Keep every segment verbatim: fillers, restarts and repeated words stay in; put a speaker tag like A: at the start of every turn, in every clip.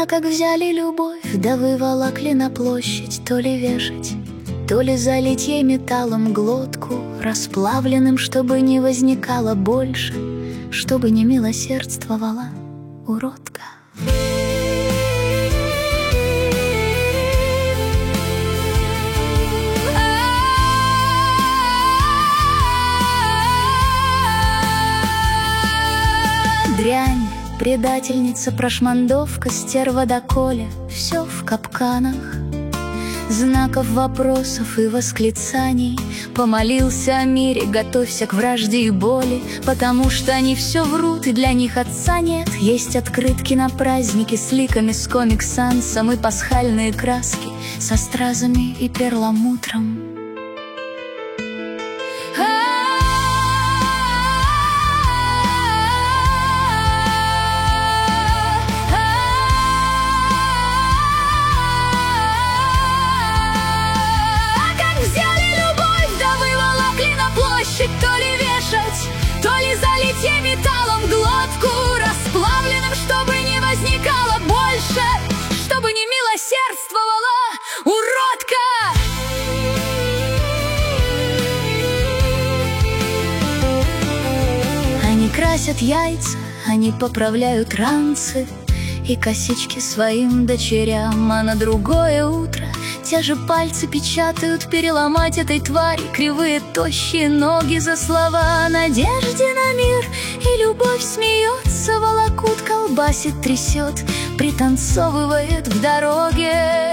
A: как взяли любовь, да выволокли на площадь, то ли вешать, то ли залить ей металлом глотку, расплавленным, чтобы не возникало больше, чтобы не милосердствовала уродка. Дрянь, предательница, прошмандовка, стерва доколе, все в капканах знаков, вопросов и восклицаний. Помолился о мире, готовься к вражде и боли, потому что они все врут, и для них отца нет. Есть открытки на праздники с ликами, с комик-сансом, и пасхальные краски со стразами и перламутром.
B: То ли вешать, то ли залить ей металлом глотку, расплавленным, чтобы не возникало больше, чтобы не милосердствовала уродка.
A: Они красят яйца, они поправляют ранцы и косички своим дочерям, а на другое утро те же пальцы печатают переломать этой твари кривые тощие ноги за слова о надежде на мир. И любовь смеется, волокут, колбасит, трясет, пританцовывает в дороге.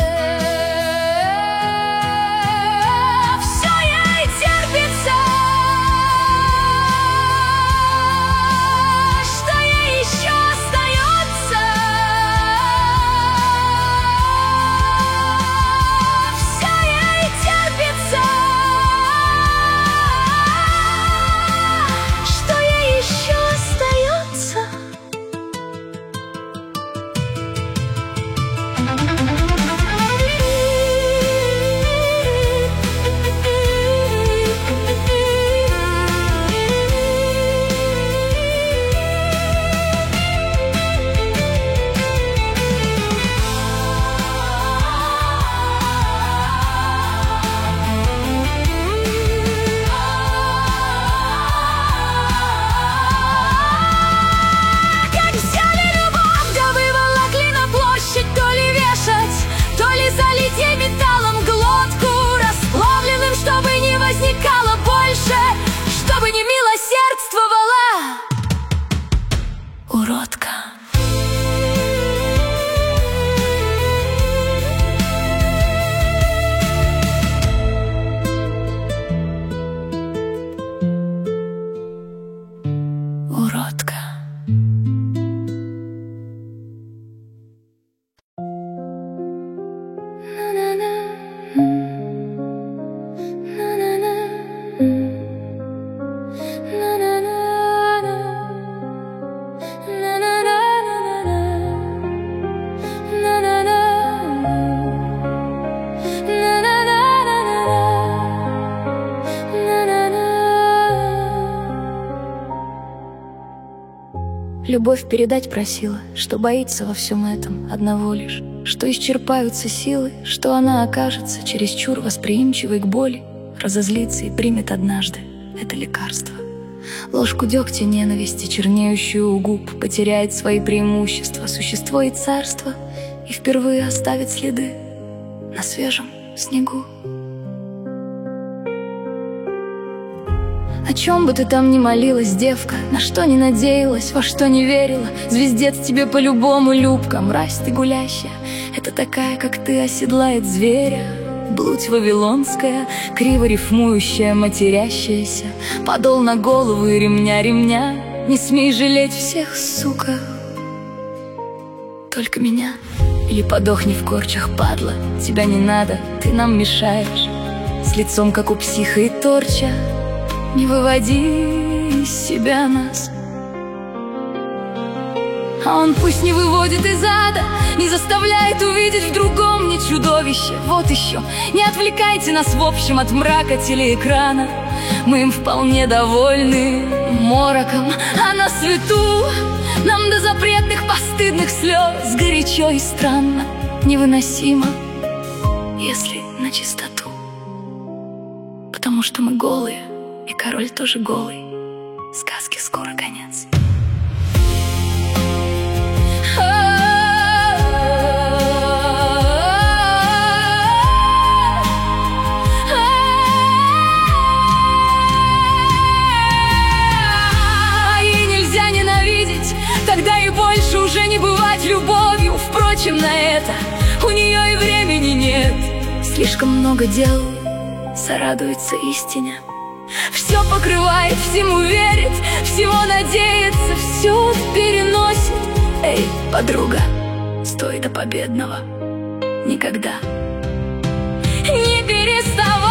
A: Чтобы не милосердствовала уродка. Уродка. Любовь передать просила, что боится во всем этом одного лишь, что исчерпаются силы, что она окажется чересчур восприимчивой к боли, разозлится и примет однажды это лекарство. Ложку дегтя ненависти, чернеющую у губ, потеряет свои преимущества, существо и царство, и впервые оставит следы на свежем снегу. О чем бы ты там ни молилась, девка, на что ни надеялась, во что не верила, звездец тебе по-любому любка. Мразь ты гулящая, это такая, как ты, оседлает зверя. Блудь вавилонская, криво рифмующая, матерящаяся, подол на голову и ремня ремня. Не смей жалеть всех, сука, только меня. Или подохни в корчах, падла, тебя не надо, ты нам мешаешь. С лицом, как у психа и торча, не выводи из себя нас. А он пусть не выводит из ада, не заставляет увидеть в другом не чудовище. Вот еще, не отвлекайте нас в общем от мрака телеэкрана. Мы им вполне довольны мороком, а на свету
B: Нам до запретных постыдных слез горячо и странно, невыносимо, если на чистоту. Потому что мы голые, и король тоже голый. Сказки скоро конец. И нельзя ненавидеть, тогда и больше уже не бывать любовью. Впрочем, на это у нее и времени нет. Слишком много дел, сорадуется истине. Все покрывает, всему верит, всего надеется, все переносит. Эй, подруга, стой до победного, никогда не переставай.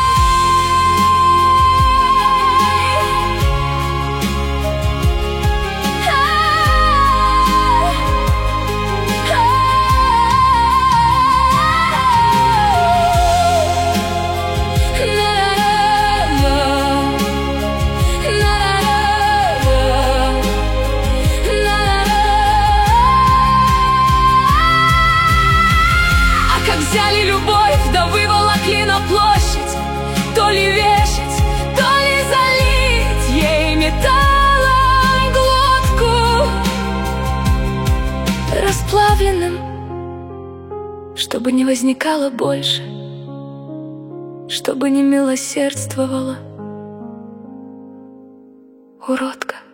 B: Взяли любовь, да выволокли на площадь, то ли вешать, то ли залить ей металлом глотку расплавленным, чтобы не возникало больше, чтобы не милосердствовала уродка.